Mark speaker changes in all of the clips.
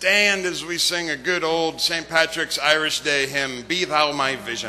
Speaker 1: stand as we sing a good old St. Patrick's Irish Day hymn, Be Thou My Vision.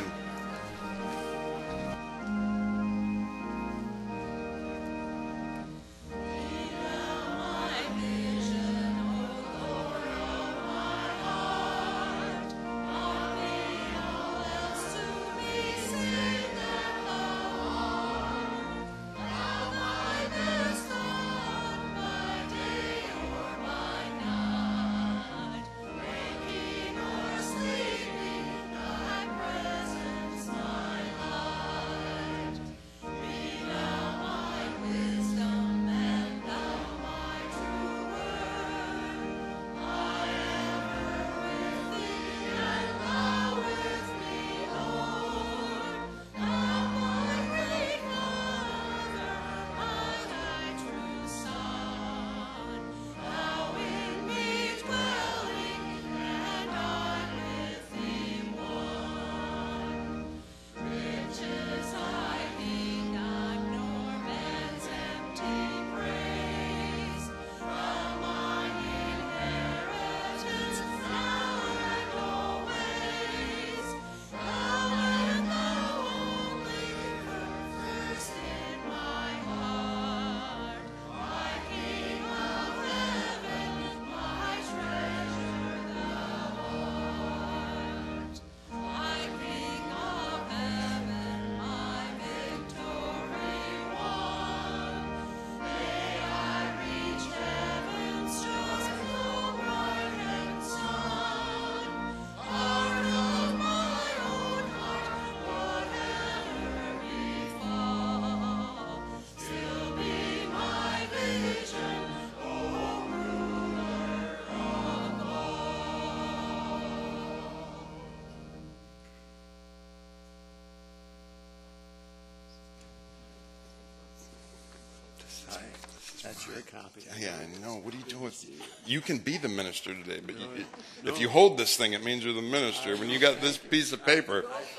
Speaker 2: That's your copy.
Speaker 1: Yeah, I know. What are you doing? You can be the minister today, but if you hold this thing, it means you're the minister. When you got this piece of paper,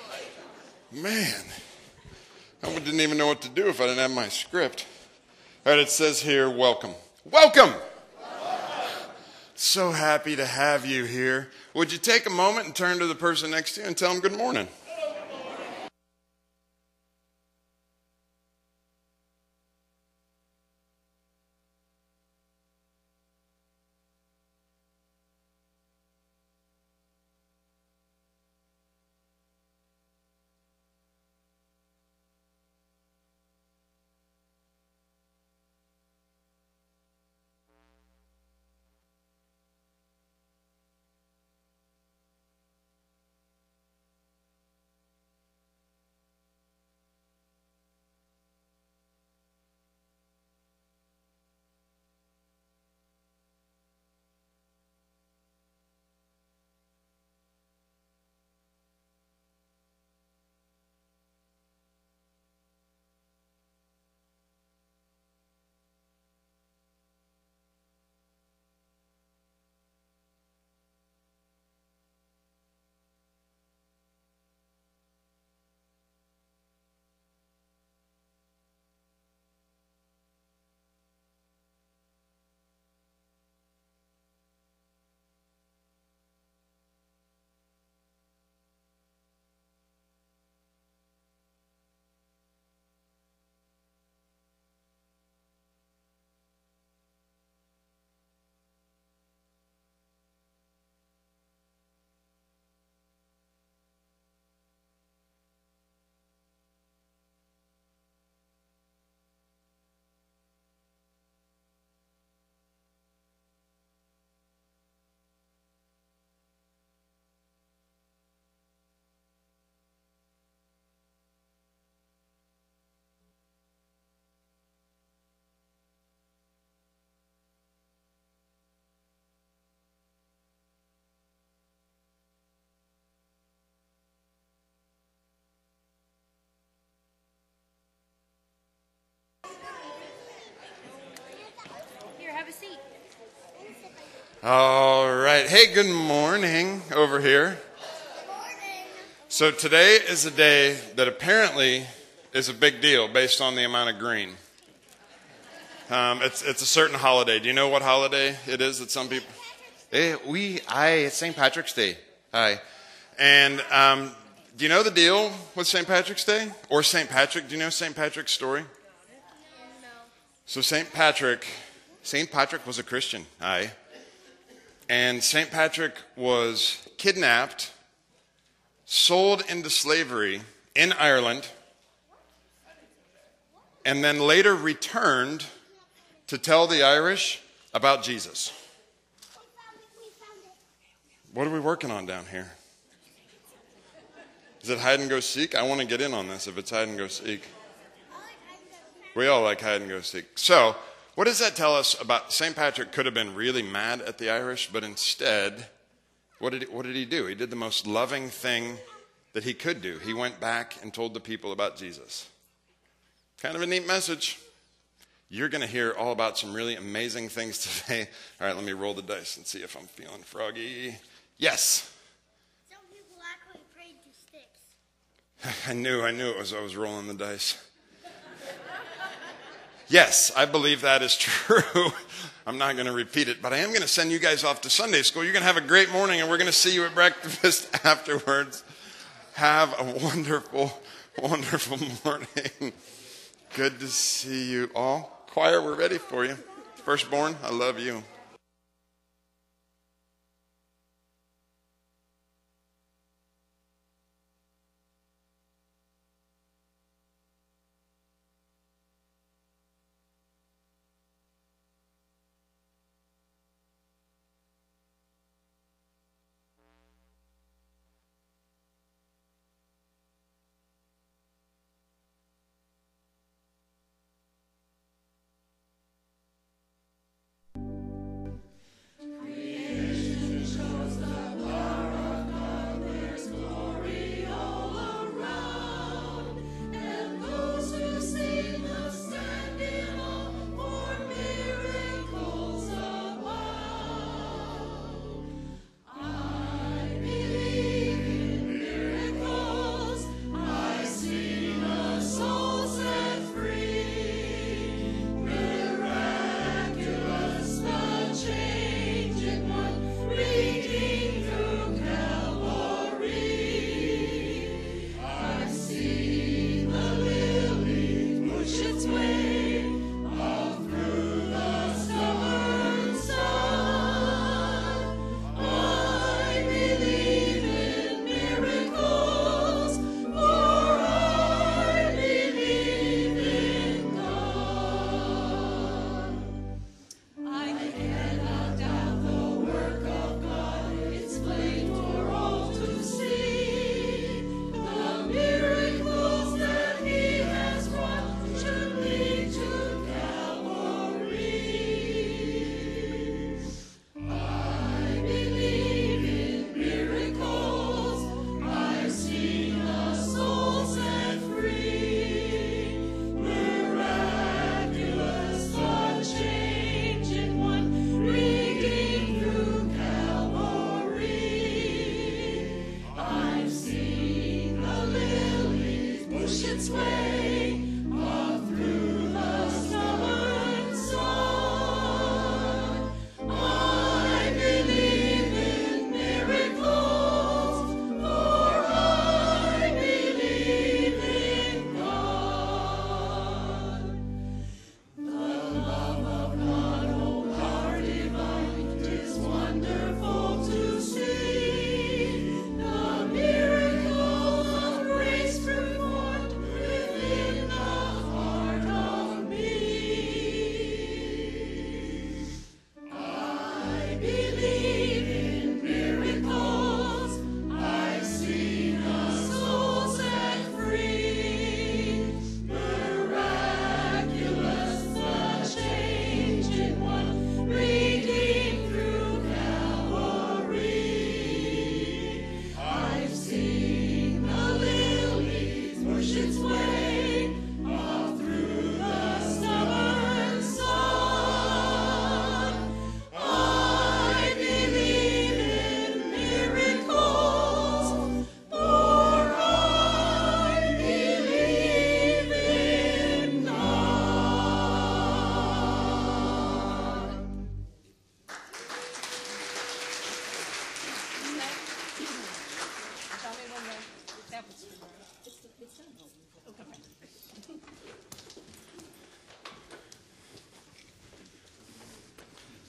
Speaker 1: man, I didn't even know what to do if I didn't have my script. All right, it says here, welcome. Welcome! So happy to have you here. Would you take a moment and turn to the person next to you and tell them good morning?
Speaker 3: Have a seat.
Speaker 1: All right. Hey, good morning over here.
Speaker 3: Good morning.
Speaker 1: So today is a day that apparently is a big deal based on the amount of green. It's a certain holiday. Do you know what holiday it is that some people... It's St. Patrick's Day. Hi. And do you know the deal with St. Patrick's Day? Or St. Patrick? Do you know St. Patrick's story?
Speaker 3: No.
Speaker 1: So St. Patrick was a Christian. Aye. And St. Patrick was kidnapped, sold into slavery in Ireland, and then later returned to tell the Irish about Jesus. What are we working on down here? Is it hide and go seek? I want to get in on this if it's hide and go seek. We all like hide and go seek. So, what does that tell us about St. Patrick? Could have been really mad at the Irish, but instead, what did he do? He did the most loving thing that he could do. He went back and told the people about Jesus. Kind of a neat message. You're going to hear all about some really amazing things today. All right, let me roll the dice and see if I'm feeling froggy. Yes.
Speaker 3: Some people actually prayed to sticks.
Speaker 1: I knew it was I was rolling the dice. Yes, I believe that is true. I'm not going to repeat it, but I am going to send you guys off to Sunday school. You're going to have a great morning, and we're going to see you at breakfast afterwards. Have a wonderful, wonderful morning. Good to see you all. Choir, we're ready for you. Firstborn, I love you.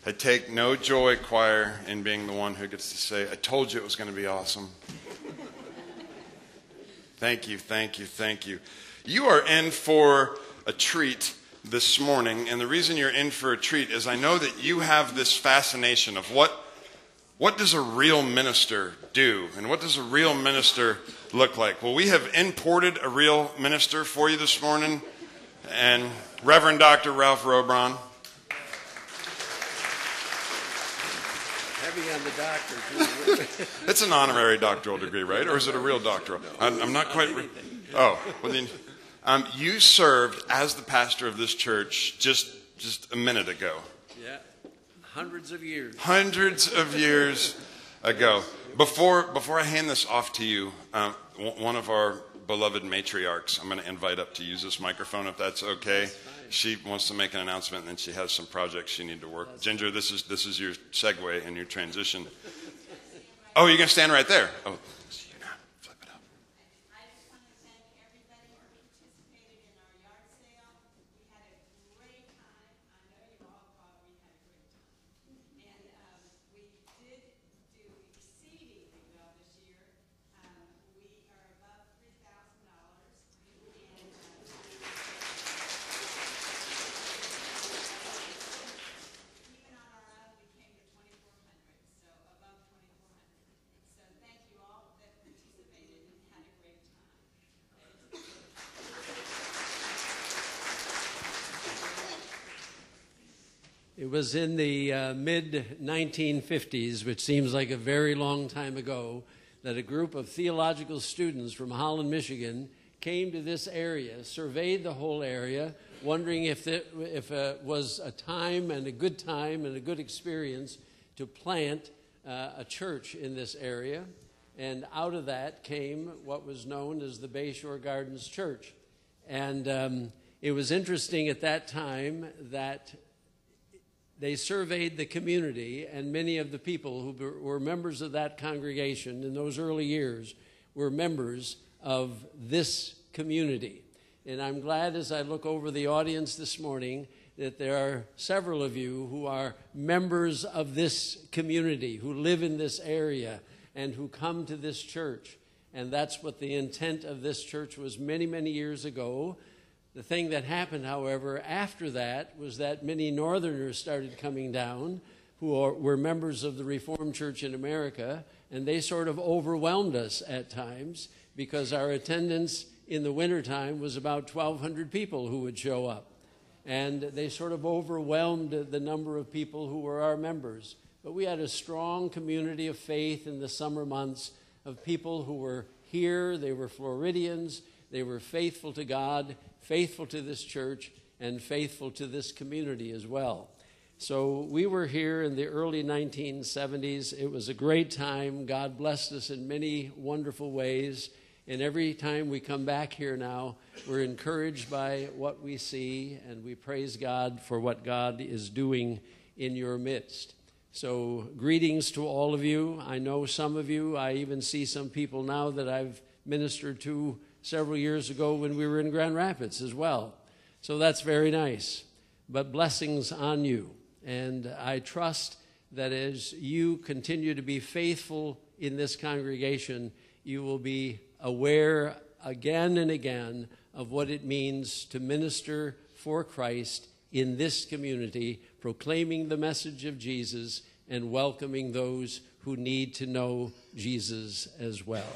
Speaker 1: I take no joy, choir, in being the one who gets to say, I told you it was going to be awesome. Thank you, thank you, thank you. You are in for a treat this morning, and the reason you're in for a treat is I know that you have this fascination of what does a real minister do, and what does a real minister look like? Well, we have imported a real minister for you this morning, and Reverend Dr. Ralph Robron.
Speaker 2: Heavy on the doctor, too.
Speaker 1: It's an honorary doctoral degree, right? Or is it a real doctoral? I'm not quite... Oh, well then... you served as the pastor of this church just a minute ago.
Speaker 2: Yeah, hundreds of years.
Speaker 1: Hundreds of years ago. Before I hand this off to you, one of our beloved matriarchs, I'm going to invite up to use this microphone if that's okay. She wants to make an announcement, and then she has some projects she needs to work. Ginger, this is your segue and your transition. Oh, you're going to stand right there. Oh.
Speaker 2: It was in the mid-1950s, which seems like a very long time ago, that a group of theological students from Holland, Michigan, came to this area, surveyed the whole area, wondering if it was a time and a good experience to plant a church in this area. And out of that came what was known as the Bayshore Gardens Church. And it was interesting at that time that they surveyed the community, and many of the people who were members of that congregation in those early years were members of this community. And I'm glad as I look over the audience this morning that there are several of you who are members of this community, who live in this area, and who come to this church. And that's what the intent of this church was many, many years ago. The thing that happened, however, after that was that many Northerners started coming down who were members of the Reformed Church in America, and they sort of overwhelmed us at times because our attendance in the wintertime was about 1,200 people who would show up. And they sort of overwhelmed the number of people who were our members. But we had a strong community of faith in the summer months of people who were here. They were Floridians. They were faithful to God, faithful to this church, and faithful to this community as well. So we were here in the early 1970s. It was a great time. God blessed us in many wonderful ways. And every time we come back here now, we're encouraged by what we see, and we praise God for what God is doing in your midst. So greetings to all of you. I know some of you. I even see some people now that I've ministered to several years ago when we were in Grand Rapids as well. So that's very nice. But blessings on you. And I trust that as you continue to be faithful in this congregation, you will be aware again and again of what it means to minister for Christ in this community, proclaiming the message of Jesus and welcoming those who need to know Jesus as well.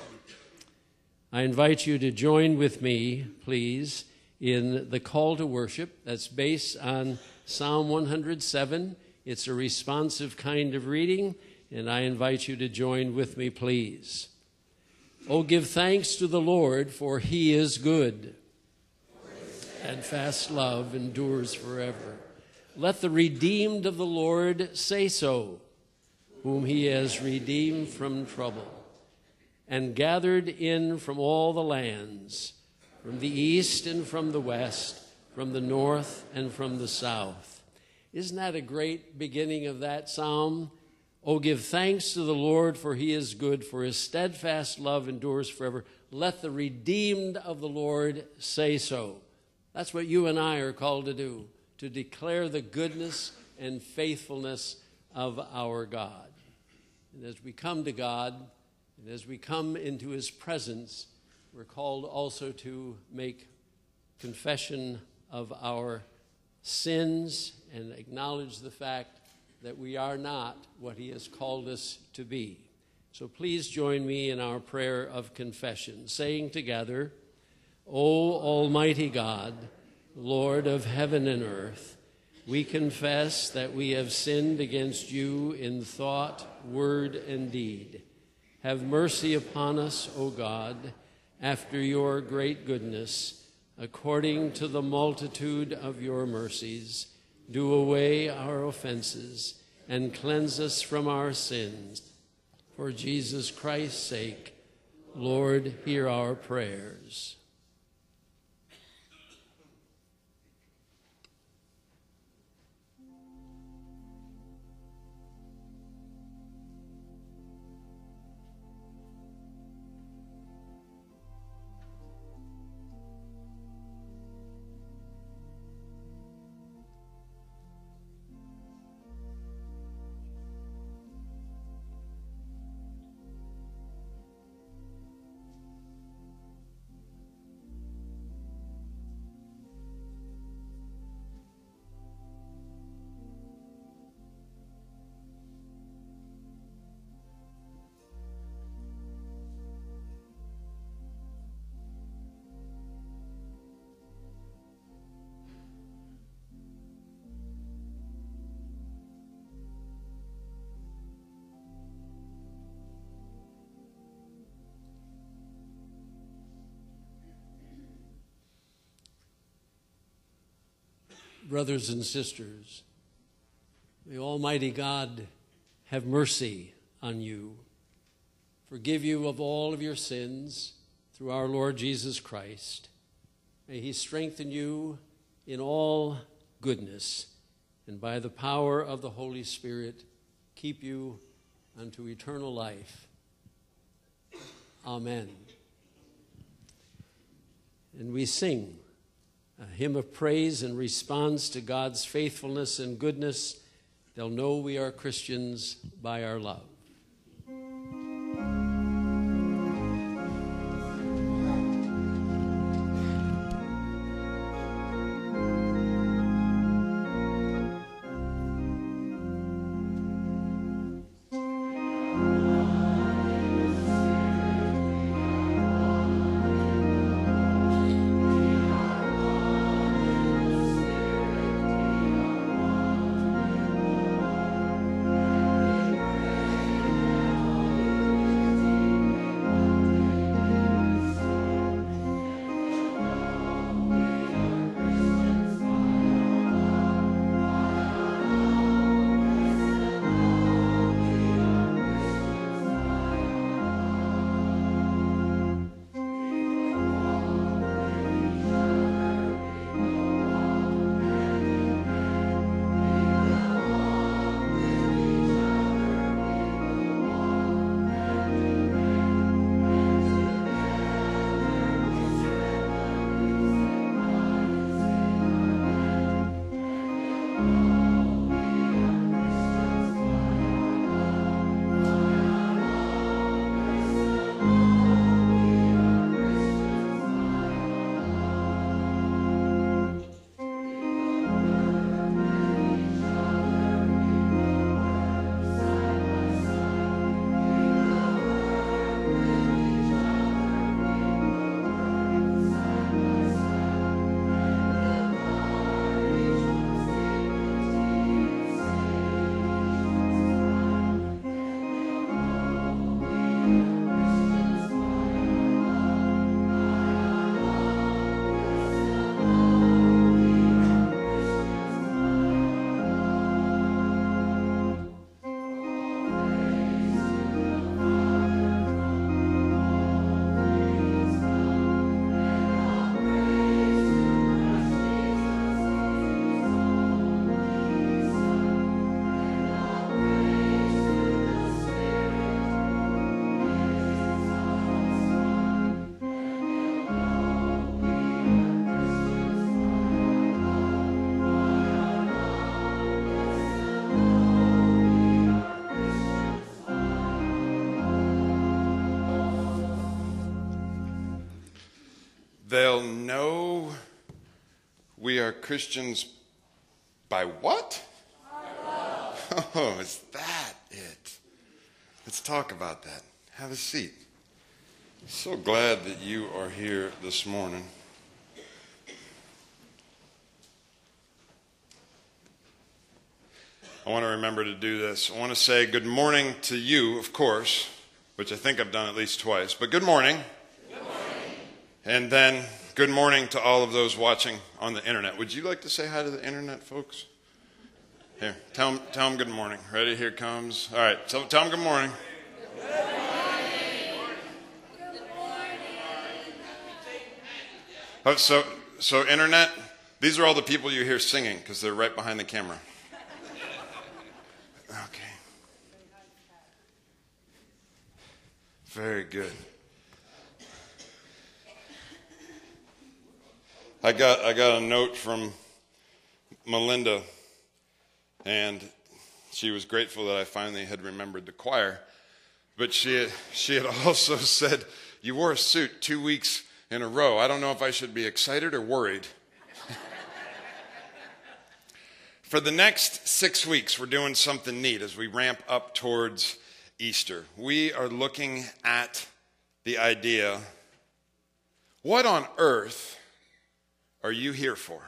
Speaker 2: I invite you to join with me, please, in the call to worship that's based on Psalm 107. It's a responsive kind of reading, and I invite you to join with me, please. Oh, give thanks to the Lord, for he is good, and fast love endures forever. Let the redeemed of the Lord say so, whom he has redeemed from trouble, and gathered in from all the lands, from the east and from the west, from the north and from the south. Isn't that a great beginning of that psalm? Oh, give thanks to the Lord, for he is good, for his steadfast love endures forever. Let the redeemed of the Lord say so. That's what you and I are called to do, to declare the goodness and faithfulness of our God. And as we come to God, and as we come into his presence, we're called also to make confession of our sins and acknowledge the fact that we are not what he has called us to be. So please join me in our prayer of confession, saying together, O Almighty God, Lord of heaven and earth, we confess that we have sinned against you in thought, word, and deed. Have mercy upon us, O God, after your great goodness, according to the multitude of your mercies. Do away our offenses and cleanse us from our sins. For Jesus Christ's sake, Lord, hear our prayers. Brothers and sisters, may Almighty God have mercy on you, forgive you of all of your sins through our Lord Jesus Christ. May he strengthen you in all goodness, and by the power of the Holy Spirit, keep you unto eternal life. Amen. And we sing a hymn of praise in response to God's faithfulness and goodness. They'll know we are Christians by our love.
Speaker 1: They'll know we are Christians by what? Oh, is that it? Let's talk about that. Have a seat. So glad that you are here this morning. I want to remember to do this. I want to say good morning to you, of course, which I think I've done at least twice. But good morning. Good morning. And then good morning to all of those watching on the internet. Would you like to say hi to the internet, folks? Here, tell them good morning. Ready? Here it comes. All right, tell them good morning. Good morning. Good morning. Oh, so internet, these are all the people you hear singing because they're right behind the camera. Okay. Very good. I got a note from Melinda, and she was grateful that I finally had remembered the choir. But she had also said, "You wore a suit 2 weeks in a row. I don't know if I should be excited or worried." For the next 6 weeks, we're doing something neat as we ramp up towards Easter. We are looking at the idea, what on earth are you here for?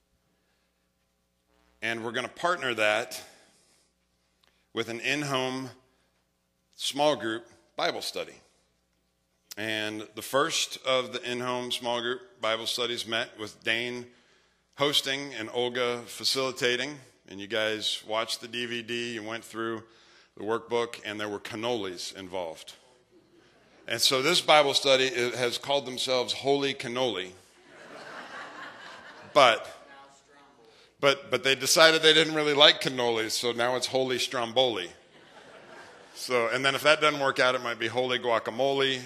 Speaker 1: And we're going to partner that with an in-home small group Bible study. And the first of the in-home small group Bible studies met with Dane hosting and Olga facilitating. And you guys watched the DVD, you went through the workbook, and there were cannolis involved. And so this Bible study has called themselves Holy Cannoli. But they decided they didn't really like cannolis, so now it's Holy Stromboli. So, and then if that doesn't work out, it might be Holy Guacamole.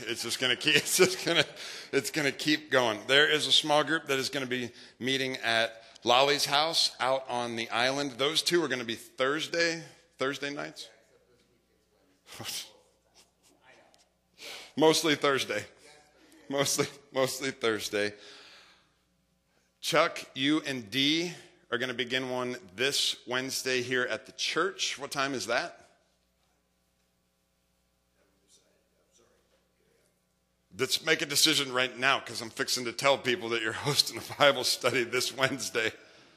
Speaker 1: It's going to keep going. There is a small group that is going to be meeting at Lolly's house out on the island. Those two are going to be Thursday nights. Mostly Thursday. Mostly Thursday. Chuck, you and Dee are going to begin one this Wednesday here at the church. What time is that? Let's make a decision right now because I'm fixing to tell people that you're hosting a Bible study this Wednesday.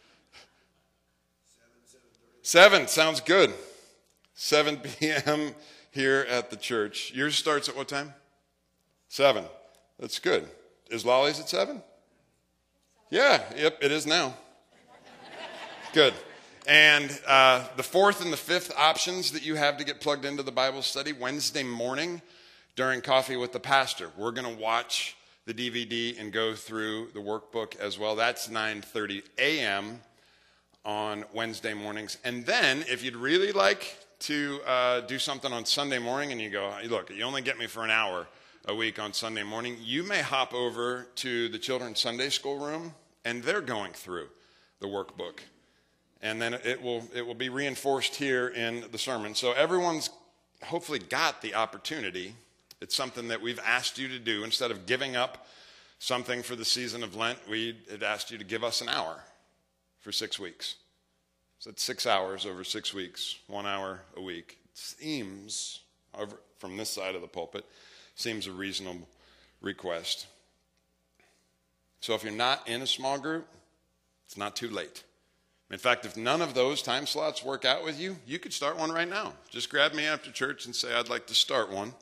Speaker 1: 7 sounds good. 7 p.m. here at the church. Yours starts at what time? 7. That's good. Is Lolly's at 7? Yeah, yep, it is now. Good. And the 4th and the 5th options that you have to get plugged into the Bible study, Wednesday morning during Coffee with the Pastor. We're going to watch the DVD and go through the workbook as well. That's 9:30 a.m. on Wednesday mornings. And then if you'd really like to do something on Sunday morning and you go, look, you only get me for an hour a week on Sunday morning, you may hop over to the Children's Sunday School room, and they're going through the workbook. And then it will be reinforced here in the sermon. So everyone's hopefully got the opportunity. It's something that we've asked you to do. Instead of giving up something for the season of Lent, we had asked you to give us an hour for 6 weeks. So it's 6 hours over 6 weeks, 1 hour a week. It seems, from this side of the pulpit, seems a reasonable request. So if you're not in a small group, it's not too late. In fact, if none of those time slots work out with you, you could start one right now. Just grab me after church and say, I'd like to start one.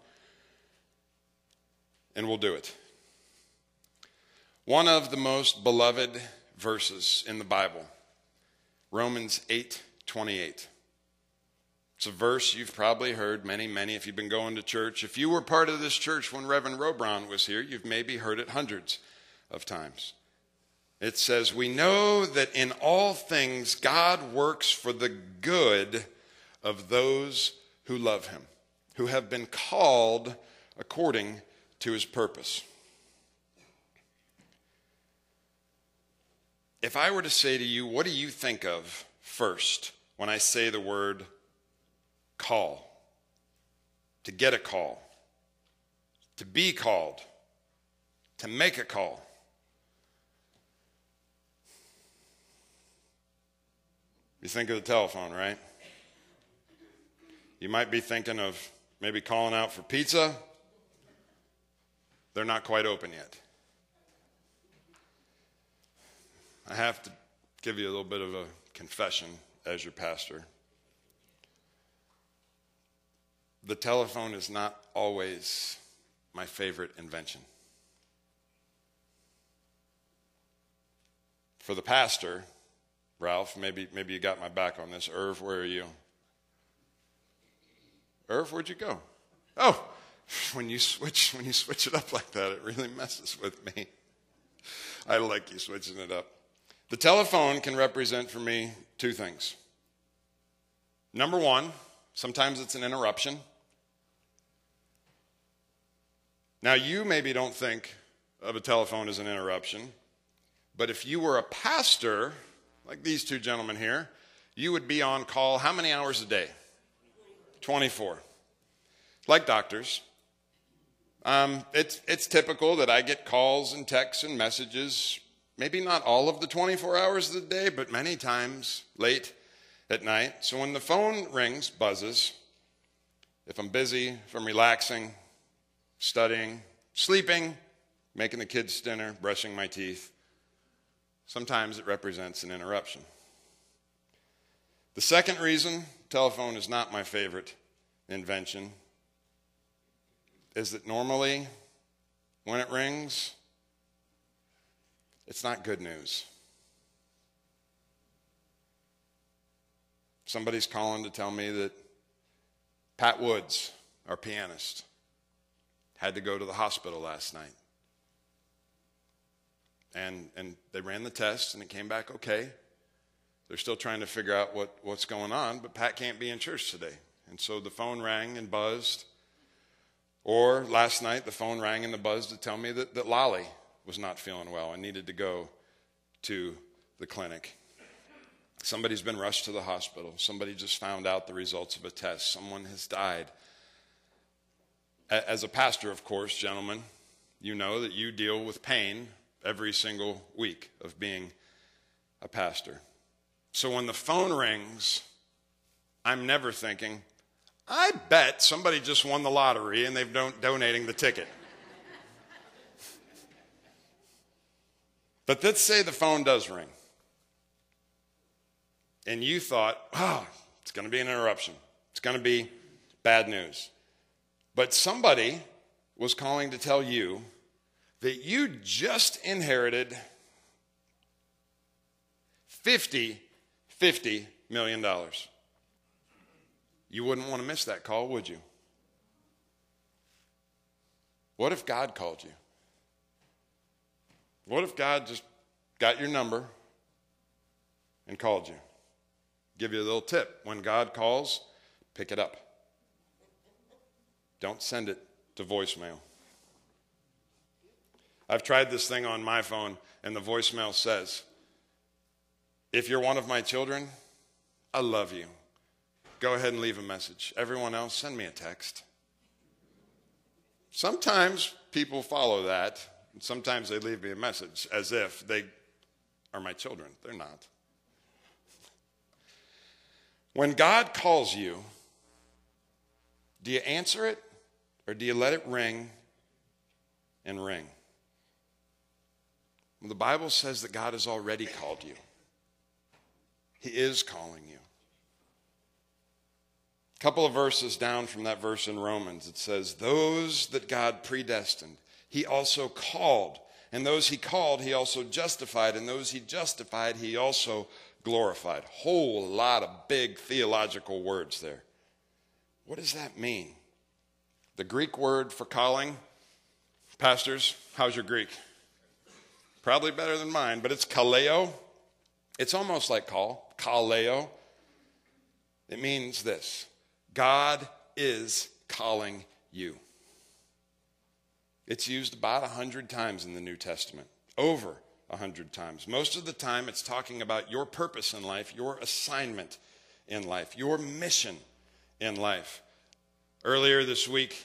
Speaker 1: And we'll do it. One of the most beloved verses in the Bible, Romans 8:28. It's a verse you've probably heard many if you've been going to church. If you were part of this church when Reverend Robron was here, you've maybe heard it hundreds of times. It says, we know that in all things God works for the good of those who love him, who have been called according to his purpose. If I were to say to you, what do you think of first when I say the word call? To get a call, to be called, to make a call. You think of the telephone, right? You might be thinking of maybe calling out for pizza. They're not quite open yet. I have to give you a little bit of a confession as your pastor. The telephone is not always my favorite invention. For the pastor, Ralph, maybe you got my back on this. Irv, where are you? Irv, where'd you go? Oh, when you switch it up like that, it really messes with me. I like you switching it up. The telephone can represent for me two things. Number one, sometimes it's an interruption. Now, you maybe don't think of a telephone as an interruption, but if you were a pastor, like these two gentlemen here, you would be on call how many hours a day? 24. Like doctors. It's typical that I get calls and texts and messages, maybe not all of the 24 hours of the day, but many times late at night. So when the phone rings, buzzes, if I'm busy, if I'm relaxing, studying, sleeping, making the kids dinner, brushing my teeth, sometimes it represents an interruption. The second reason telephone is not my favorite invention is that normally when it rings, it's not good news. Somebody's calling to tell me that Pat Woods, our pianist, had to go to the hospital last night. And they ran the test, and it came back okay. They're still trying to figure out what's going on, but Pat can't be in church today. And so the phone rang and buzzed. Or last night, the phone rang and the buzzed to tell me that Lolly was not feeling well and needed to go to the clinic. Somebody's been rushed to the hospital. Somebody just found out the results of a test. Someone has died. As a pastor, of course, gentlemen, you know that you deal with pain every single week of being a pastor. So when the phone rings, I'm never thinking, I bet somebody just won the lottery and they've donating the ticket. But let's say the phone does ring. And you thought, oh, it's going to be an interruption. It's going to be bad news. But somebody was calling to tell you that you just inherited $50 million. You wouldn't want to miss that call, would you? What if God called you? What if God just got your number and called you? Give you a little tip. When God calls, pick it up. Don't send it to voicemail. I've tried this thing on my phone, and the voicemail says, if you're one of my children, I love you. Go ahead and leave a message. Everyone else, send me a text. Sometimes people follow that, and sometimes they leave me a message as if they are my children. They're not. When God calls you, do you answer it or do you let it ring and ring? Well, the Bible says that God has already called you. He is calling you. A couple of verses down from that verse in Romans, it says, those that God predestined, he also called. And those he called, he also justified. And those he justified, he also glorified. Whole lot of big theological words there. What does that mean? The Greek word for calling, pastors, how's your Greek? Probably better than mine, but it's kaleo. It's almost like call, kaleo. It means this: God is calling you. It's used about 100 times in the New Testament, over 100 times. Most of the time it's talking about your purpose in life, your assignment in life, your mission in life. Earlier this week,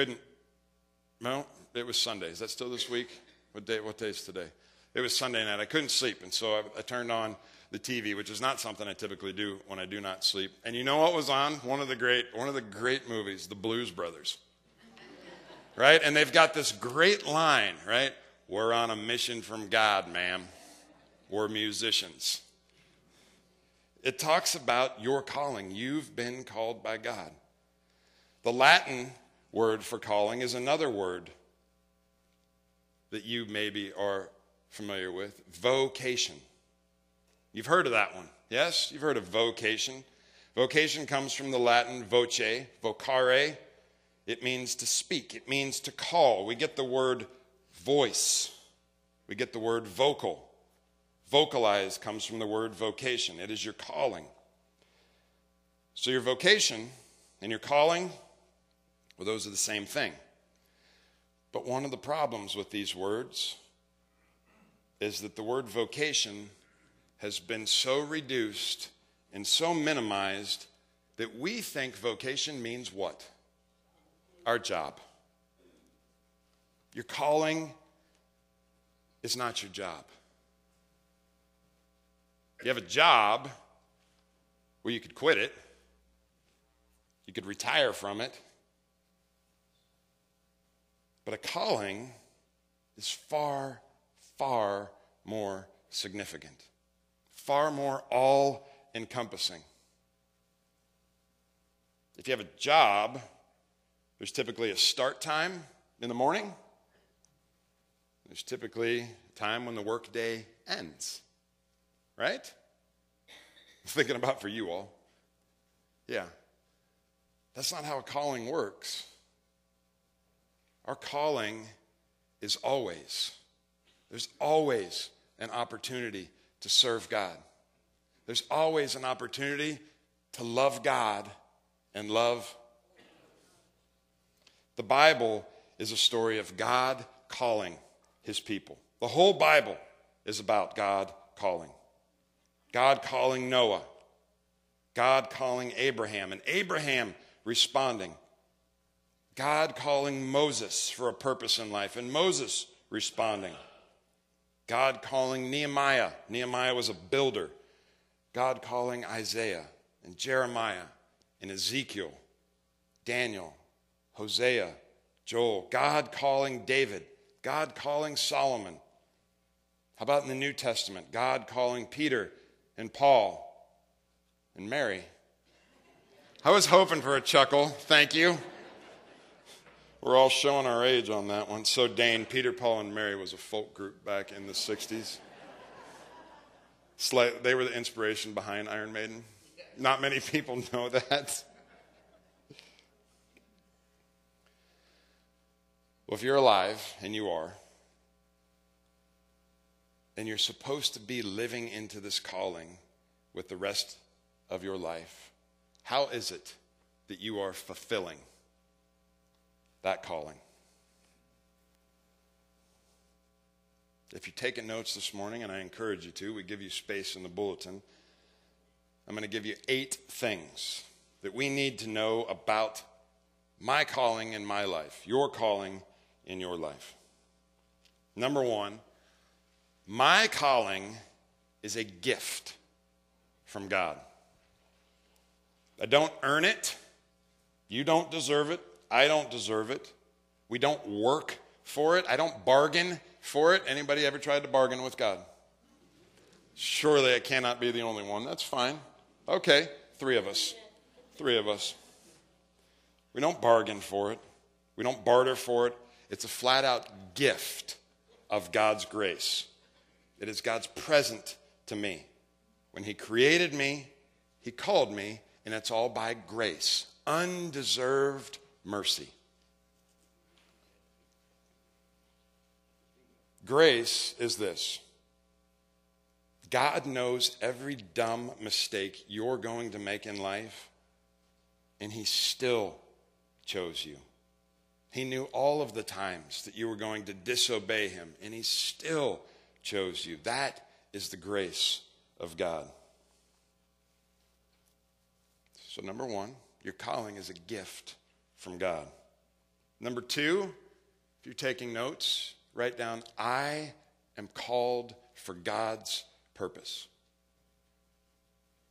Speaker 1: it was Sunday. Is that still this week? What day is today? It was Sunday night. I couldn't sleep, and so I turned on the TV, which is not something I typically do when I do not sleep. And you know what was on? One of the great movies, The Blues Brothers. Right? And they've got this great line, right? We're on a mission from God, ma'am. We're musicians. It talks about your calling. You've been called by God. The Latin word for calling is another word that you maybe are familiar with, vocation. You've heard of that one, yes? You've heard of vocation. Vocation comes from the Latin voce, vocare. It means to speak. It means to call. We get the word voice. We get the word vocal. Vocalize comes from the word vocation. It is your calling. So your vocation and your calling, well, those are the same thing. But one of the problems with these words is that the word vocation has been so reduced and so minimized that we think vocation means what? Our job. Your calling is not your job. You have a job where you could quit it. You could retire from it. But a calling is far, far more significant, far more all-encompassing. If you have a job, there's typically a start time in the morning. There's typically a time when the workday ends, right? I'm thinking about for you all. Yeah. That's not how a calling works. Our calling is always, there's always an opportunity to serve God. There's always an opportunity to love God and love. The Bible is a story of God calling his people. The whole Bible is about God calling. God calling Noah. God calling Abraham, and Abraham responding. God calling Moses for a purpose in life, and Moses responding. God calling Nehemiah. Nehemiah was a builder. God calling Isaiah and Jeremiah and Ezekiel, Daniel, Hosea, Joel. God calling David. God calling Solomon. How about in the New Testament? God calling Peter and Paul and Mary. I was hoping for a chuckle. Thank you. We're all showing our age on that one. So Dane, Peter, Paul, and Mary was a folk group back in the 60s. They were the inspiration behind Iron Maiden. Not many people know that. Well, if you're alive, and you are, and you're supposed to be living into this calling with the rest of your life, how is it that you are fulfilling that calling? If you're taking notes this morning, and I encourage you to, we give you space in the bulletin. I'm going to give you 8 things that we need to know about my calling in my life, your calling in your life. Number 1, my calling is a gift from God. I don't earn it. You don't deserve it. I don't deserve it. We don't work for it. I don't bargain for it. Anybody ever tried to bargain with God? Surely I cannot be the only one. That's fine. Okay, 3 of us. 3 of us. We don't bargain for it. We don't barter for it. It's a flat-out gift of God's grace. It is God's present to me. When he created me, he called me, and it's all by grace. Undeserved mercy. Grace is this. God knows every dumb mistake you're going to make in life, and he still chose you. He knew all of the times that you were going to disobey him, and he still chose you. That is the grace of God. So number 1, your calling is a gift from God. Number 2, if you're taking notes, write down, I am called for God's purpose.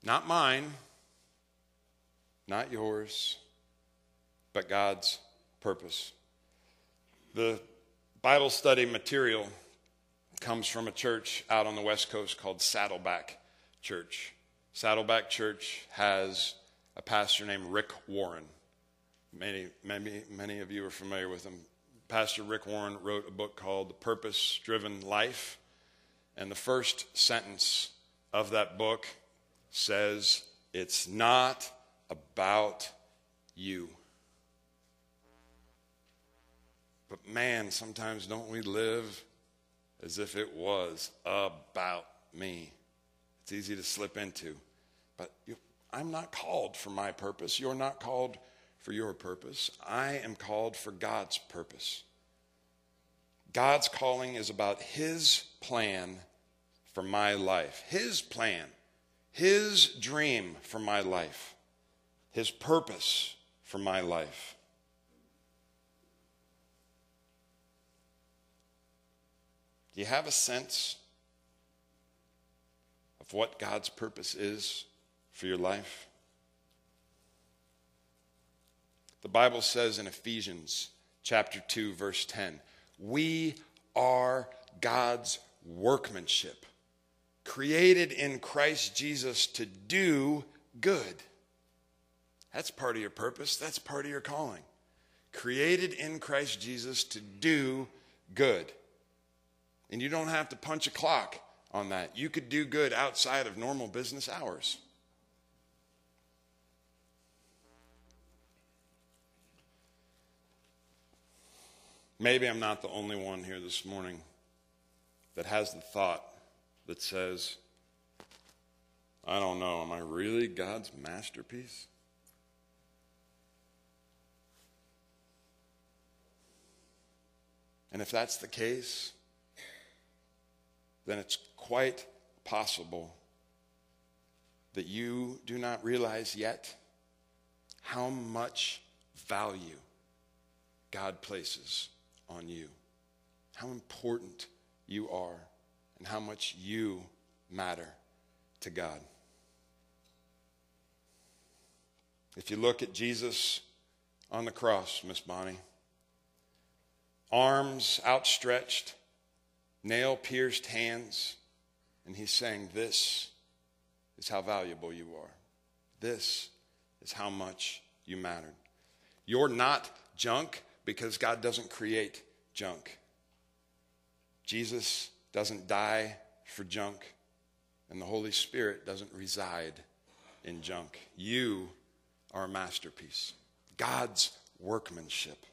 Speaker 1: Not mine, not yours, but God's purpose. The Bible study material comes from a church out on the West Coast called Saddleback Church. Saddleback Church has a pastor named Rick Warren. Many of you are familiar with him. Pastor Rick Warren wrote a book called The Purpose-Driven Life, and the first sentence of that book says, "It's not about you." But man, sometimes don't we live as if it was about me? It's easy to slip into. But I'm not called for my purpose. You're not called for your purpose. I am called for God's purpose. God's calling is about His plan for my life. His plan, His dream for my life, His purpose for my life. Do you have a sense of what God's purpose is for your life? The Bible says in Ephesians chapter 2, verse 10, we are God's workmanship, created in Christ Jesus to do good. That's part of your purpose. That's part of your calling. Created in Christ Jesus to do good. And you don't have to punch a clock on that. You could do good outside of normal business hours. Maybe I'm not the only one here this morning that has the thought that says, I don't know, am I really God's masterpiece? And if that's the case, then it's quite possible that you do not realize yet how much value God places on you, how important you are, and how much you matter to God. If you look at Jesus on the cross, Miss Bonnie, arms outstretched, nail-pierced hands, and he's saying, this is how valuable you are. This is how much you mattered. You're not junk because God doesn't create junk. Jesus doesn't die for junk, and the Holy Spirit doesn't reside in junk. You are a masterpiece, God's workmanship.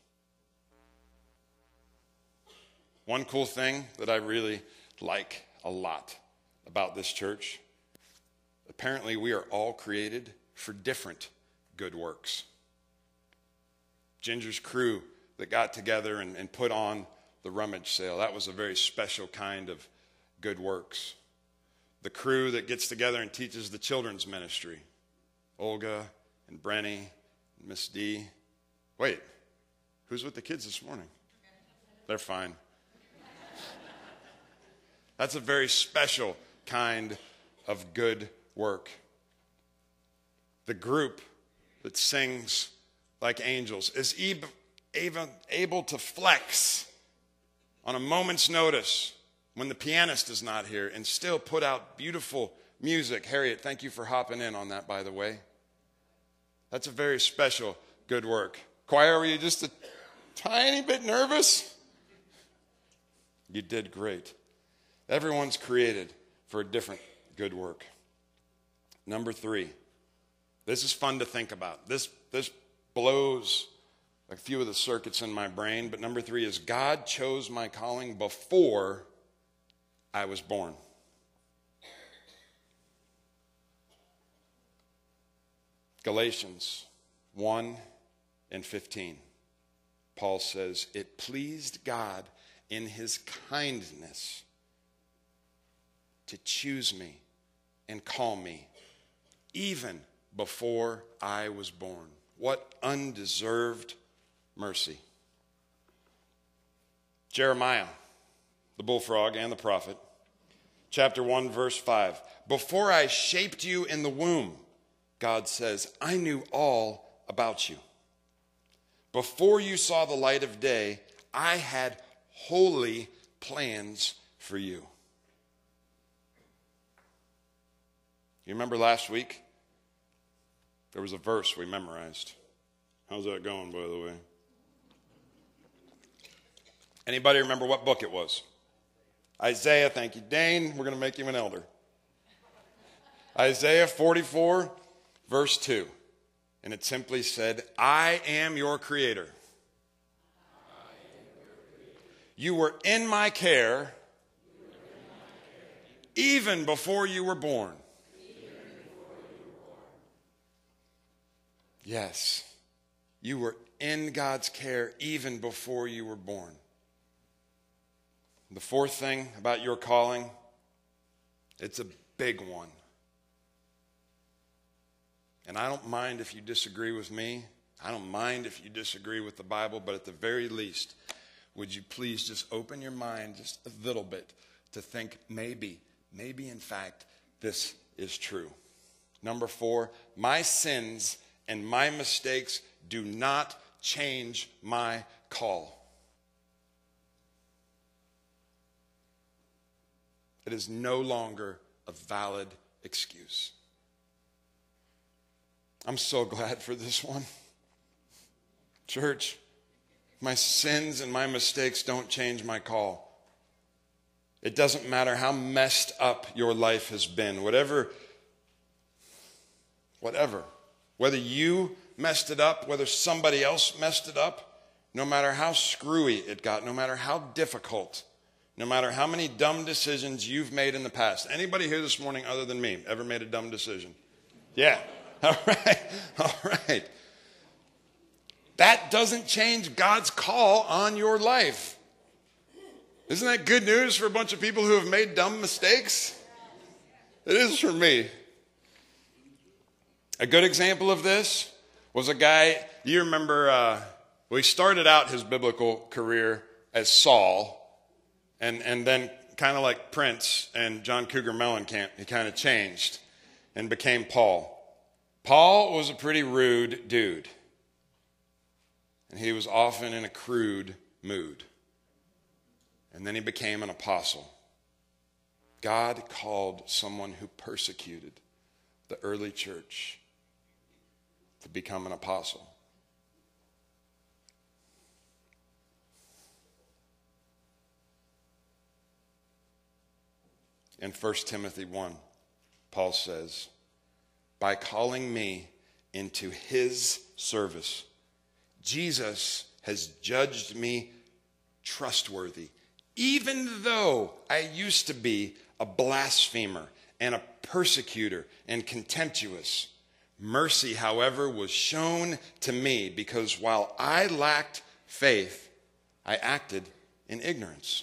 Speaker 1: One cool thing that I really like a lot about this church, apparently we are all created for different good works. Ginger's crew that got together and put on the rummage sale, that was a very special kind of good works. The crew that gets together and teaches the children's ministry, Olga and Brenny and Miss D. Wait, who's with the kids this morning? They're fine. That's a very special kind of good work. The group that sings like angels is even able to flex on a moment's notice when the pianist is not here and still put out beautiful music. Harriet, thank you for hopping in on that, by the way. That's a very special good work. Choir, were you just a tiny bit nervous? You did great. Everyone's created for a different good work. Number 3. This is fun to think about. This blows a few of the circuits in my brain, but number 3 is God chose my calling before I was born. Galatians 1:15. Paul says, it pleased God in his kindness to choose me and call me even before I was born. What undeserved mercy. Jeremiah, the bullfrog and the prophet, chapter 1, verse 5. Before I shaped you in the womb, God says, I knew all about you. Before you saw the light of day, I had holy plans for you. You remember last week? There was a verse we memorized. How's that going, by the way? Anybody remember what book it was? Isaiah, thank you, Dane. We're going to make you an elder. Isaiah 44, verse 2. And it simply said, I am your creator. You were in my care even before you were born. Yes, you were in God's care even before you were born. The fourth thing about your calling, it's a big one. And I don't mind if you disagree with me. I don't mind if you disagree with the Bible, but at the very least, would you please just open your mind just a little bit to think maybe in fact, this is true. Number 4, my sins and my mistakes do not change my call. It is no longer a valid excuse. I'm so glad for this one. Church, my sins and my mistakes don't change my call. It doesn't matter how messed up your life has been, whatever, whether you messed it up, whether somebody else messed it up, no matter how screwy it got, no matter how difficult, no matter how many dumb decisions you've made in the past. Anybody here this morning other than me ever made a dumb decision? Yeah. All right. That doesn't change God's call on your life. Isn't that good news for a bunch of people who have made dumb mistakes? It is for me. A good example of this was a guy, you remember, he started out his biblical career as Saul, and then kind of like Prince and John Cougar Mellencamp, he kind of changed and became Paul. Paul was a pretty rude dude, and he was often in a crude mood. And then he became an apostle. God called someone who persecuted the early church to become an apostle. In 1 Timothy 1, Paul says, by calling me into his service, Jesus has judged me trustworthy, even though I used to be a blasphemer and a persecutor and contemptuous. Mercy, however, was shown to me because while I lacked faith, I acted in ignorance.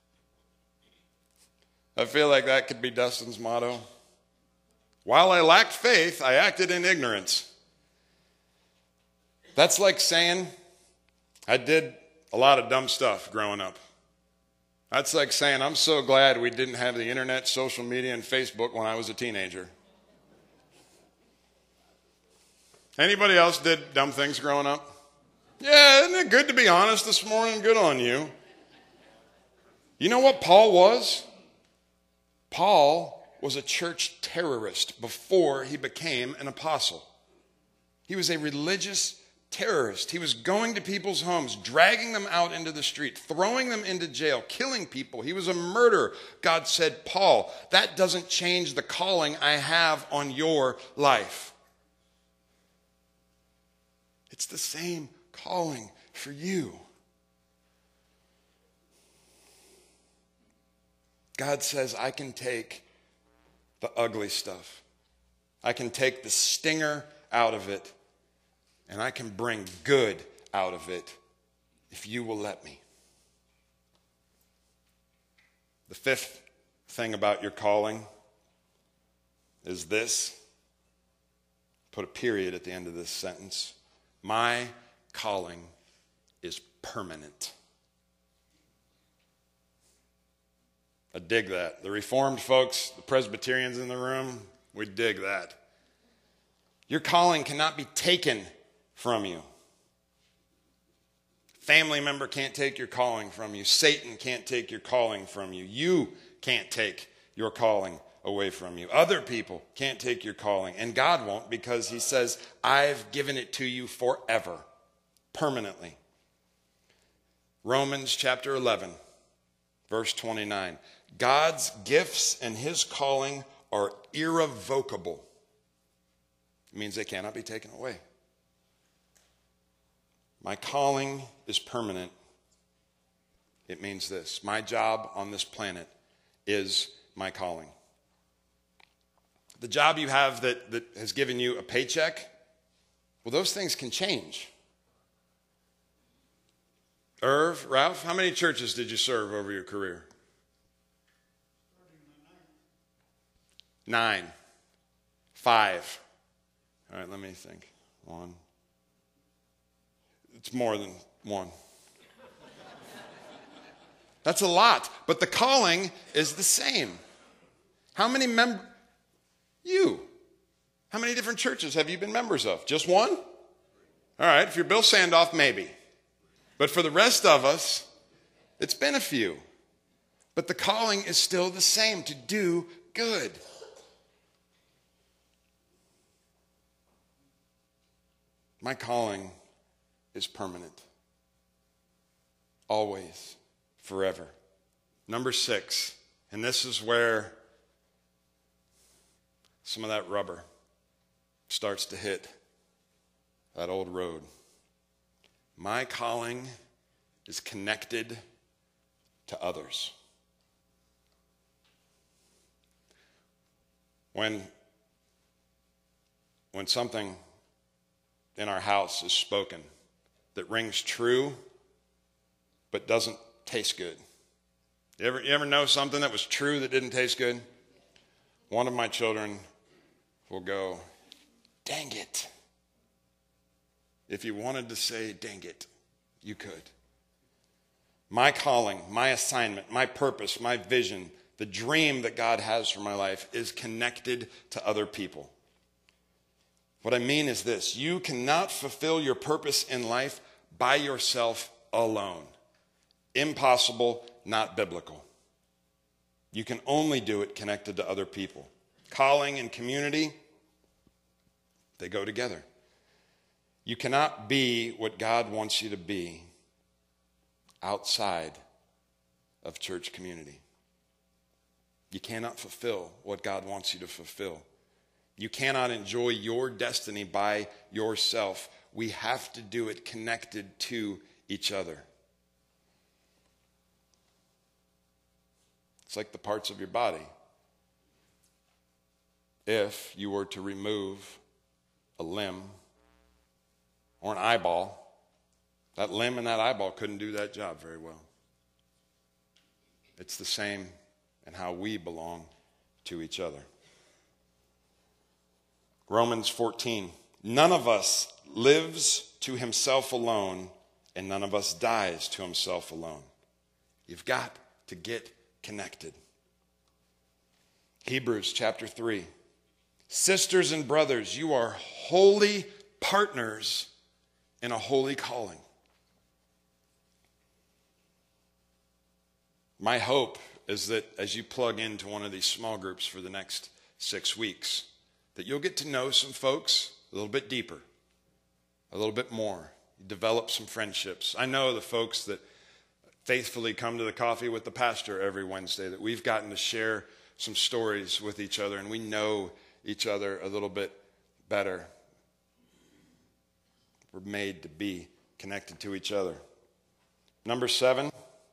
Speaker 1: I feel like that could be Dustin's motto. While I lacked faith, I acted in ignorance. That's like saying I did a lot of dumb stuff growing up. That's like saying I'm so glad we didn't have the internet, social media, and Facebook when I was a teenager. Anybody else did dumb things growing up? Yeah, isn't it good to be honest this morning? Good on you. You know what Paul was? Paul was a church terrorist before he became an apostle. He was a religious terrorist. He was going to people's homes, dragging them out into the street, throwing them into jail, killing people. He was a murderer. God said, Paul, that doesn't change the calling I have on your life. It's the same calling for you. God says, I can take the ugly stuff. I can take the stinger out of it, and I can bring good out of it if you will let me. The fifth thing about your calling is this. Put a period at the end of this sentence. My calling is permanent. I dig that. The Reformed folks, the Presbyterians in the room, we dig that. Your calling cannot be taken from you. Family member can't take your calling from you. Satan can't take your calling from you. You can't take your calling away from you. Other people can't take your calling. And God won't, because he says, I've given it to you forever, permanently. Romans chapter 11, verse 29. God's gifts and his calling are irrevocable. It means they cannot be taken away. My calling is permanent. It means this: my job on this planet is my calling. The job you have that has given you a paycheck, well, those things can change. Irv, Ralph, how many churches did you serve over your career? 9. 5. All right, let me think. 1. It's more than 1. That's a lot, but the calling is the same. How many You. How many different churches have you been members of? Just one? All right, if you're Bill Sandoff, maybe. But for the rest of us, it's been a few. But the calling is still the same, to do good. My calling is permanent. Always. Forever. Number 6, and this is where some of that rubber starts to hit that old road. My calling is connected to others. When something in our house is spoken that rings true but doesn't taste good. You ever know something that was true that didn't taste good? One of my children will go, dang it. If you wanted to say dang it, you could. My calling, my assignment, my purpose, my vision, the dream that God has for my life is connected to other people. What I mean is this: you cannot fulfill your purpose in life by yourself alone. Impossible, not biblical. You can only do it connected to other people. Calling and community, they go together. You cannot be what God wants you to be outside of church community. You cannot fulfill what God wants you to fulfill. You cannot enjoy your destiny by yourself. We have to do it connected to each other. It's like the parts of your body. If you were to remove a limb or an eyeball, that limb and that eyeball couldn't do that job very well. It's the same in how we belong to each other. Romans 14. None of us lives to himself alone, and none of us dies to himself alone. You've got to get connected. Hebrews chapter 3. Sisters and brothers, you are holy partners in a holy calling. My hope is that as you plug into one of these small groups for the next 6 weeks, that you'll get to know some folks a little bit deeper, a little bit more. Develop some friendships. I know the folks that faithfully come to the coffee with the pastor every Wednesday, that we've gotten to share some stories with each other, and we know each other a little bit better. We're made to be connected to each other. Number 7,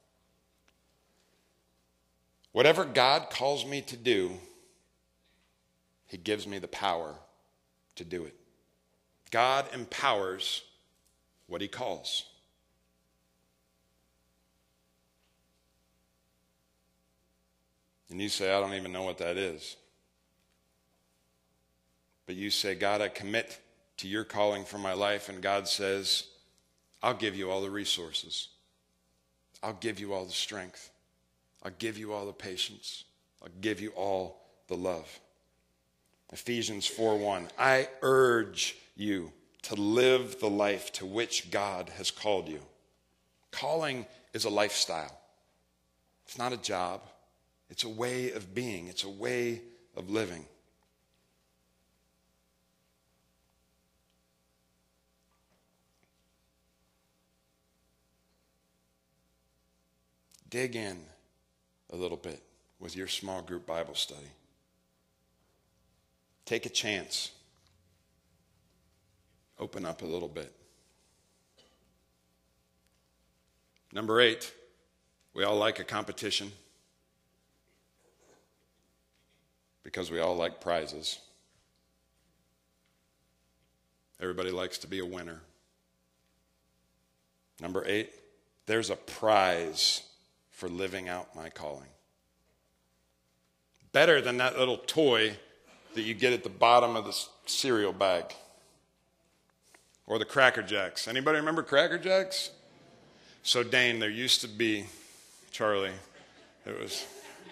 Speaker 1: whatever God calls me to do, he gives me the power to do it. God empowers what he calls. And you say, I don't even know what that is. But you say, God, I commit to your calling for my life. And God says, I'll give you all the resources. I'll give you all the strength. I'll give you all the patience. I'll give you all the love. Ephesians 4:1, I urge you to live the life to which God has called you. Calling is a lifestyle. It's not a job. It's a way of being. It's a way of living. Dig in a little bit with your small group Bible study. Take a chance. Open up a little bit. Number 8, we all like a competition because we all like prizes. Everybody likes to be a winner. Number 8, there's a prize for living out my calling. Better than that little toy that you get at the bottom of the cereal bag. Or the Cracker Jacks. Anybody remember Cracker Jacks? So Dane, there used to be, Charlie, it was,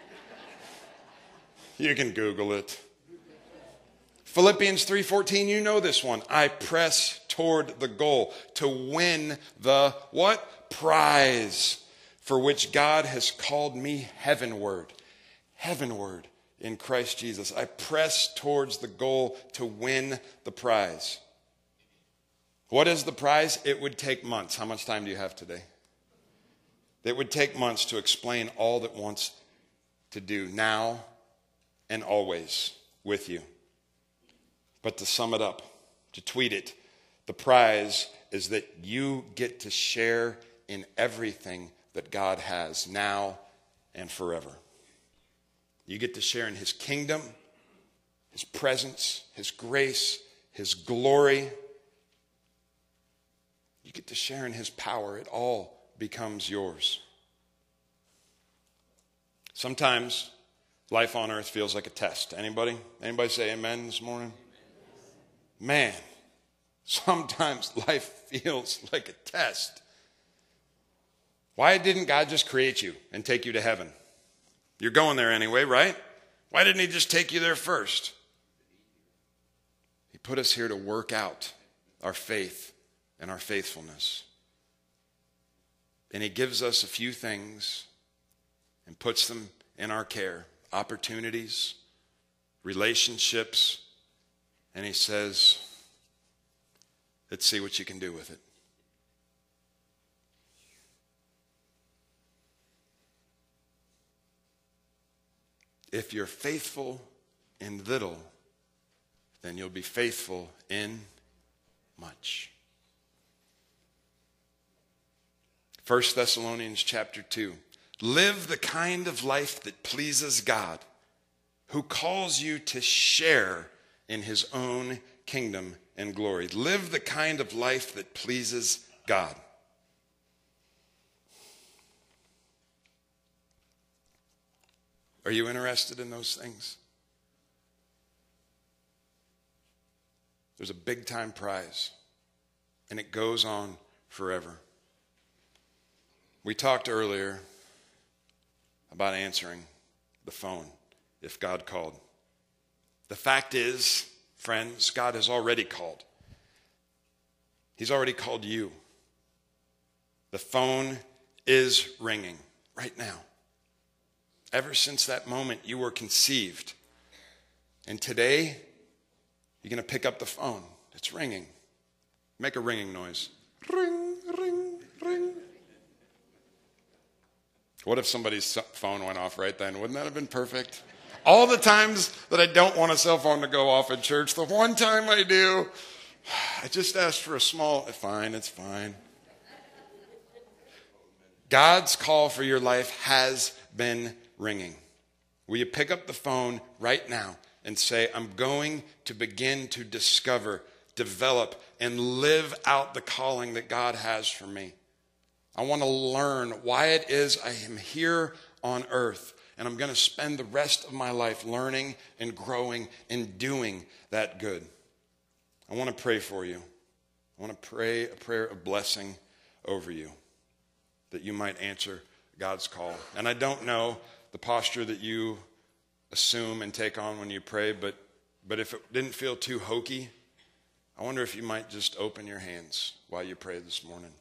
Speaker 1: you can Google it. Philippians 3:14, you know this one. I press toward the goal to win the what? Prize for which God has called me heavenward. Heavenward in Christ Jesus. I press towards the goal to win the prize. What is the prize? It would take months. How much time do you have today? It would take months to explain all that wants to do now and always with you. But to sum it up, to tweet it, the prize is that you get to share in everything that God has now and forever. You get to share in his kingdom, his presence, his grace, his glory. You get to share in his power. It all becomes yours. Sometimes life on earth feels like a test. Anybody? Anybody say amen this morning? Man, sometimes life feels like a test. Why didn't God just create you and take you to heaven? You're going there anyway, right? Why didn't he just take you there first? He put us here to work out our faith and our faithfulness. And he gives us a few things and puts them in our care. Opportunities, relationships, and he says, let's see what you can do with it. If you're faithful in little, then you'll be faithful in much. 1 Thessalonians chapter 2. Live the kind of life that pleases God, who calls you to share in his own kingdom and glory. Live the kind of life that pleases God. Are you interested in those things? There's a big time prize, and it goes on forever. We talked earlier about answering the phone if God called. The fact is, friends, God has already called. He's already called you. The phone is ringing right now. Ever since that moment you were conceived. And today, you're going to pick up the phone. It's ringing. Make a ringing noise. Ring, ring, ring. What if somebody's phone went off right then? Wouldn't that have been perfect? All the times that I don't want a cell phone to go off at church, the one time I do, I just asked for a small, fine, it's fine. God's call for your life has been ringing. Will you pick up the phone right now and say, I'm going to begin to discover, develop, and live out the calling that God has for me. I want to learn why it is I am here on earth, and I'm going to spend the rest of my life learning and growing and doing that good. I want to pray for you. I want to pray a prayer of blessing over you, that you might answer God's call. And I don't know the posture that you assume and take on when you pray, but if it didn't feel too hokey, I wonder if you might just open your hands while you pray this morning.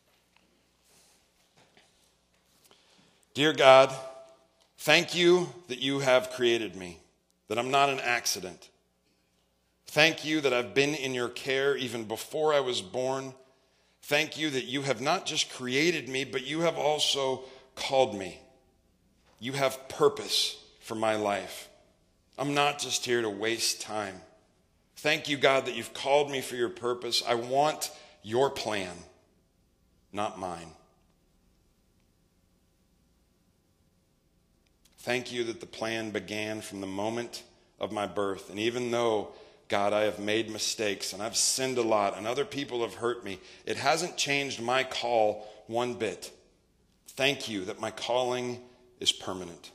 Speaker 1: Dear God, thank you that you have created me, that I'm not an accident. Thank you that I've been in your care even before I was born. Thank you that you have not just created me, but you have also called me. You have purpose for my life. I'm not just here to waste time. Thank you, God, that you've called me for your purpose. I want your plan, not mine. Thank you that the plan began from the moment of my birth. And even though, God, I have made mistakes and I've sinned a lot and other people have hurt me, it hasn't changed my call one bit. Thank you that my calling is permanent.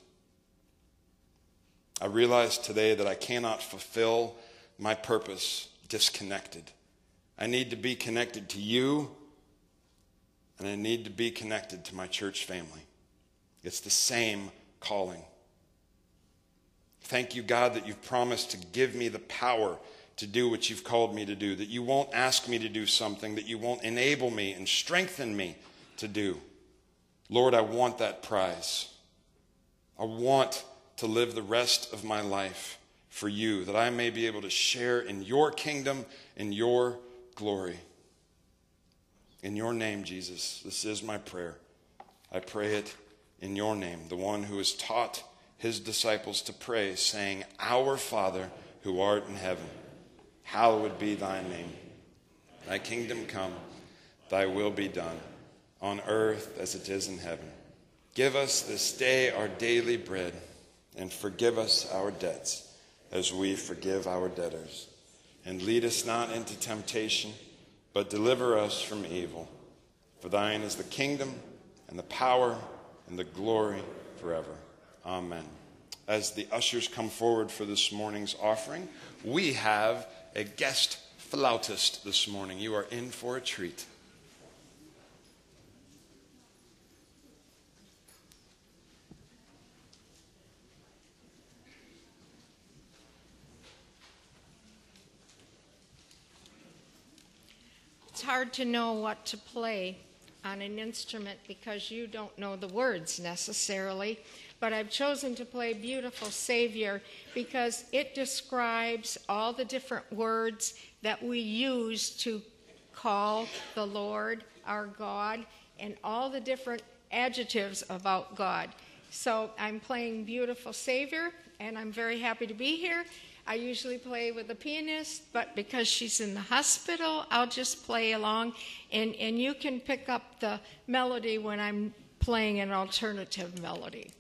Speaker 1: I realize today that I cannot fulfill my purpose disconnected. I need to be connected to you, and I need to be connected to my church family. It's the same calling. Thank you, God, that you've promised to give me the power to do what you've called me to do, that you won't ask me to do something, that you won't enable me and strengthen me to do. Lord, I want that prize. I want to live the rest of my life for you, that I may be able to share in your kingdom, in your glory. In your name, Jesus, this is my prayer. I pray it in your name, the one who has taught his disciples to pray, saying, Our Father, who art in heaven, hallowed be thy name. Thy kingdom come, thy will be done, on earth as it is in heaven. Give us this day our daily bread, and forgive us our debts, as we forgive our debtors. And lead us not into temptation, but deliver us from evil. For thine is the kingdom, and the power, and the glory forever. Amen. As the ushers come forward for this morning's offering, we have a guest flautist this morning. You are in for a treat.
Speaker 4: It's hard to know what to play on an instrument because you don't know the words necessarily, but I've chosen to play Beautiful Savior because it describes all the different words that we use to call the Lord our God and all the different adjectives about God. So I'm playing Beautiful Savior, and I'm very happy to be here. I usually play with a pianist, but because she's in the hospital, I'll just play along, and you can pick up the melody when I'm playing an alternative melody.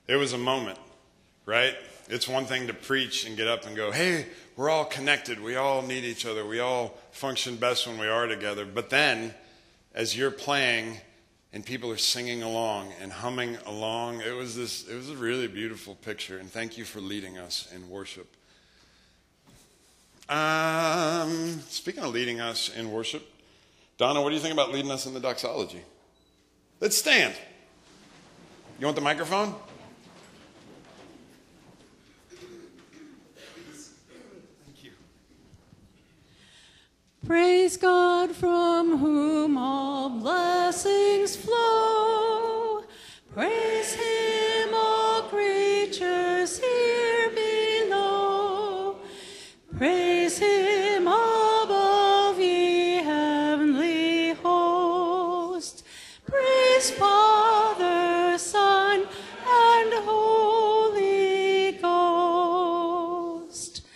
Speaker 1: It was a moment, right? It's one thing to preach and get up and go, hey, we're all connected. We all need each other. We all function best when we are together. But then, as you're playing and people are singing along and humming along, it was a really beautiful picture. And thank you for leading us in worship. Speaking of leading us in worship, Donna, what do you think about leading us in the doxology? Let's stand. You want the microphone? Thank you.
Speaker 5: Praise God from whom all blessings flow. Praise him, all creatures here below. Praise him above, ye heavenly hosts. Praise Father, Son, and Holy Ghost.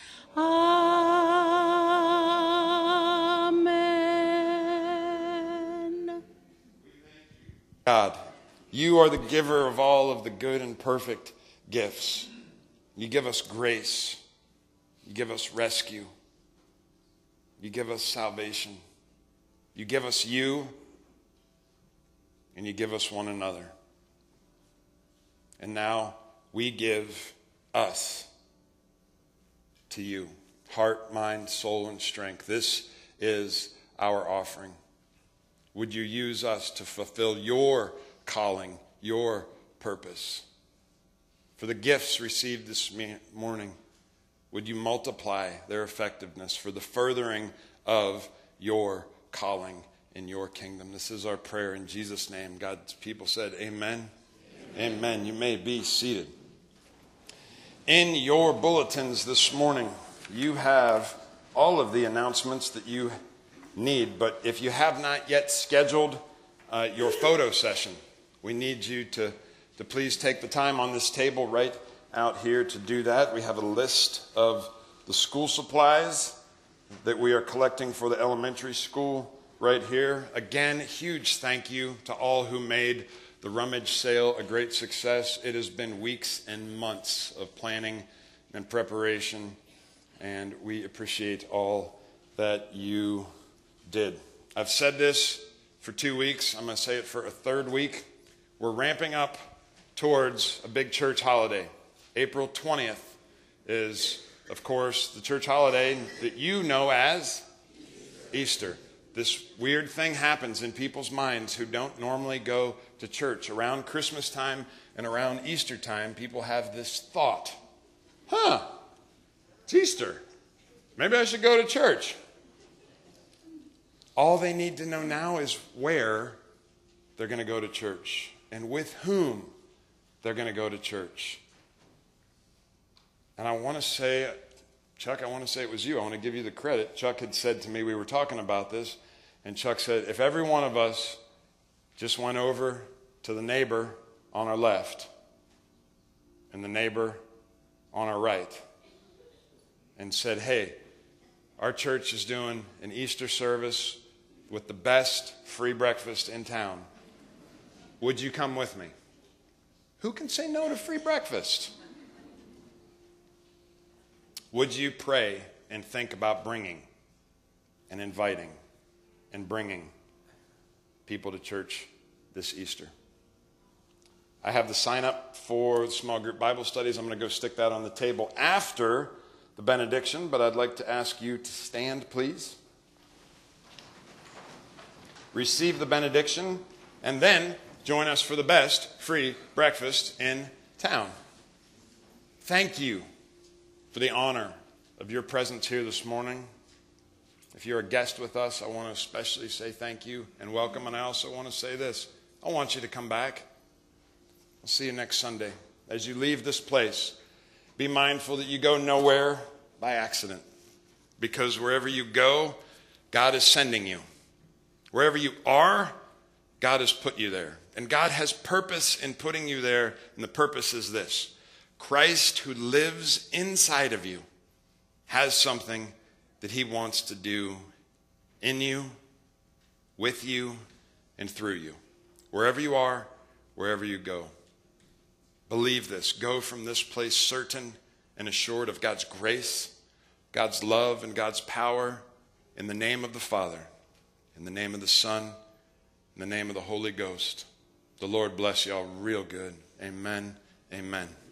Speaker 5: Amen.
Speaker 1: God, you are the giver of all of the good and perfect gifts. You give us grace. You give us rescue. You give us salvation. You give us you, and you give us one another. And now we give us to you. Heart, mind, soul, and strength. This is our offering. Would you use us to fulfill your calling, your purpose? For the gifts received this morning, would you multiply their effectiveness for the furthering of your calling in your kingdom? This is our prayer in Jesus' name. God's people said, amen. Amen. Amen. You may be seated. In your bulletins this morning, you have all of the announcements that you need. But if you have not yet scheduled your photo session, we need you to please take the time on this table right out here to do that. We have a list of the school supplies that we are collecting for the elementary school right here. Again, huge thank you to all who made the rummage sale a great success. It has been weeks and months of planning and preparation, and we appreciate all that you did. I've said this for 2 weeks. I'm going to say it for a third week. We're ramping up towards a big church holiday. April 20th is, of course, the church holiday that you know as Easter. This weird thing happens in people's minds who don't normally go to church. Around Christmas time and around Easter time, people have this thought, it's Easter. Maybe I should go to church. All they need to know now is where they're going to go to church and with whom they're going to go to church. And I want to say, Chuck, I want to say it was you. I want to give you the credit. Chuck had said to me, we were talking about this, and Chuck said, if every one of us just went over to the neighbor on our left and the neighbor on our right and said, hey, our church is doing an Easter service with the best free breakfast in town. Would you come with me? Who can say no to free breakfast? Would you pray and think about bringing and inviting and bringing people to church this Easter? I have the sign up for the small group Bible studies. I'm going to go stick that on the table after the benediction, but I'd like to ask you to stand, please. Receive the benediction, and then join us for the best free breakfast in town. Thank you for the honor of your presence here this morning. If you're a guest with us, I want to especially say thank you and welcome. And I also want to say this. I want you to come back. I'll see you next Sunday. As you leave this place, be mindful that you go nowhere by accident. Because wherever you go, God is sending you. Wherever you are, God has put you there. And God has purpose in putting you there. And the purpose is this. Christ, who lives inside of you, has something that he wants to do in you, with you, and through you. Wherever you are, wherever you go. Believe this. Go from this place certain and assured of God's grace, God's love, and God's power in the name of the Father, in the name of the Son, in the name of the Holy Ghost. The Lord bless y'all real good. Amen. Amen.